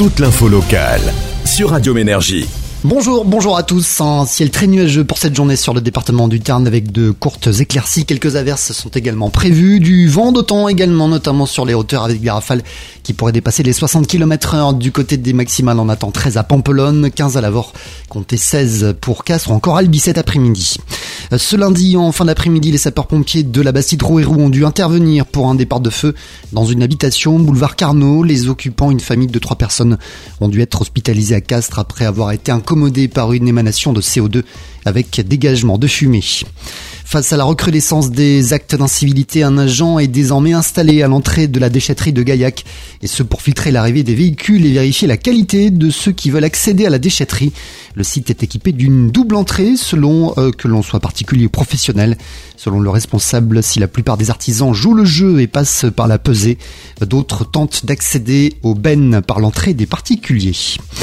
toute l'info locale sur Radio Ménergie. Bonjour à tous. Un ciel très nuageux pour cette journée sur le département du Tarn avec de courtes éclaircies. Quelques averses sont également prévues. Du vent d'automne également, notamment sur les hauteurs avec des rafales qui pourraient dépasser les 60 km/h. Du côté des maximales, on attend 13 à Pampelonne, 15 à Lavore, comptez 16 pour Castres ou encore Albi cet après-midi. Ce lundi, en fin d'après-midi, les sapeurs-pompiers de la Bastide-Rouerou ont dû intervenir pour un départ de feu dans une habitation, boulevard Carnot. Les occupants, une famille de 3 personnes, ont dû être hospitalisés à Castres après avoir été incommodés par une émanation de CO2 avec dégagement de fumée. Face à la recrudescence des actes d'incivilité, un agent est désormais installé à l'entrée de la déchetterie de Gaillac, et ce pour filtrer l'arrivée des véhicules et vérifier la qualité de ceux qui veulent accéder à la déchetterie. Le site est équipé d'une double entrée selon que l'on soit particulier ou professionnel. Selon le responsable, si la plupart des artisans jouent le jeu et passent par la pesée, d'autres tentent d'accéder aux bennes par l'entrée des particuliers.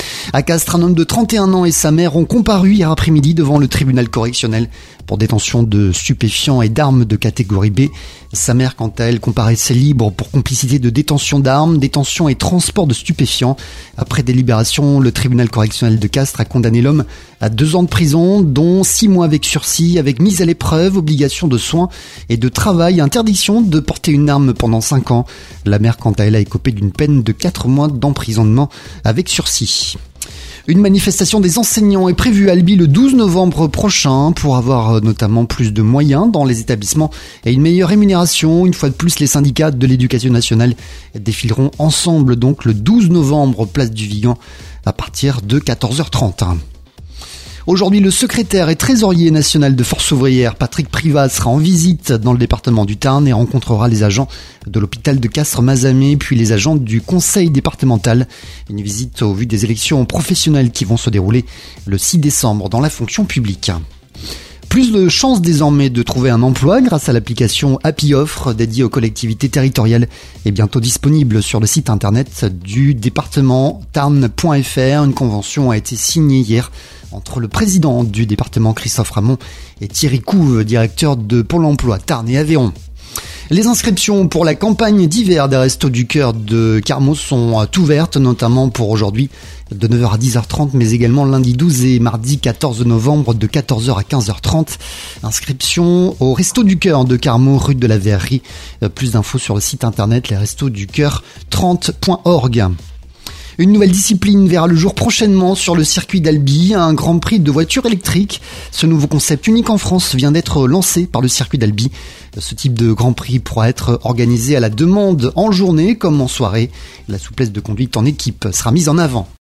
À Castres, un homme de 31 ans et sa mère ont comparu hier après-midi devant le tribunal correctionnel pour détention de stupéfiants et d'armes de catégorie B. Sa mère, quant à elle, comparaissait libre pour complicité de détention d'armes, détention et transport de stupéfiants. Après délibération, le tribunal correctionnel de Castres a condamné l'homme à 2 ans de prison, dont 6 mois avec sursis, avec mise à l'épreuve, obligation de soins et de travail, interdiction de porter une arme pendant 5 ans. La mère, quant à elle, a écopé d'une peine de 4 mois d'emprisonnement avec sursis. Une manifestation des enseignants est prévue à Albi le 12 novembre prochain pour avoir notamment plus de moyens dans les établissements et une meilleure rémunération. Une fois de plus, les syndicats de l'éducation nationale défileront ensemble donc le 12 novembre place du Vigan à partir de 14h30. Aujourd'hui, le secrétaire et trésorier national de Force ouvrière, Patrick Privat, sera en visite dans le département du Tarn et rencontrera les agents de l'hôpital de Castres-Mazamet, puis les agents du conseil départemental. Une visite au vu des élections professionnelles qui vont se dérouler le 6 décembre dans la fonction publique. Plus de chances désormais de trouver un emploi grâce à l'application Happy Offre dédiée aux collectivités territoriales est bientôt disponible sur le site internet du département tarn.fr. Une convention a été signée hier entre le président du département Christophe Ramon et Thierry Couve, directeur de Pôle emploi Tarn et Aveyron. Les inscriptions pour la campagne d'hiver des Restos du Cœur de Carmaux sont ouvertes, notamment pour aujourd'hui de 9h à 10h30, mais également lundi 12 et mardi 14 novembre de 14h à 15h30. Inscription au Restos du Cœur de Carmaux, rue de la Verrerie. Plus d'infos sur le site internet lesrestosducoeur30.org. Une nouvelle discipline verra le jour prochainement sur le circuit d'Albi, un grand prix de voitures électriques. Ce nouveau concept unique en France vient d'être lancé par le circuit d'Albi. Ce type de grand prix pourra être organisé à la demande en journée comme en soirée. La souplesse de conduite en équipe sera mise en avant.